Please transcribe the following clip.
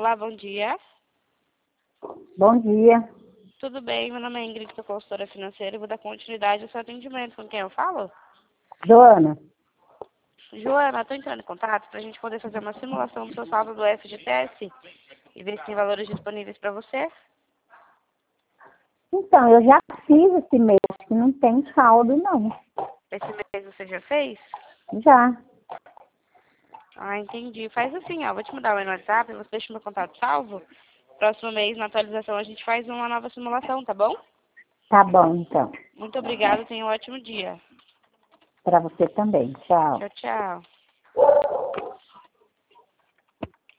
Olá, bom dia. Bom dia. Tudo bem? Meu nome é Ingrid, sou consultora financeira e vou dar continuidade ao seu atendimento. Com quem eu falo? Joana, Joana, estou entrando em contato para a gente poder fazer uma simulação do seu saldo do FGTS e ver se tem valores disponíveis para você. então, eu já fiz esse mês, que não tem saldo, não. Esse mês você já fez? Já. Ah, entendi. Faz assim, ó. Vou te mandar o WhatsApp, você deixa o meu contato salvo. Próximo mês, na atualização, a gente faz uma nova simulação, tá bom? Tá bom, então. Muito obrigada, tenha um ótimo dia. Para você também. Tchau. Tchau, tchau.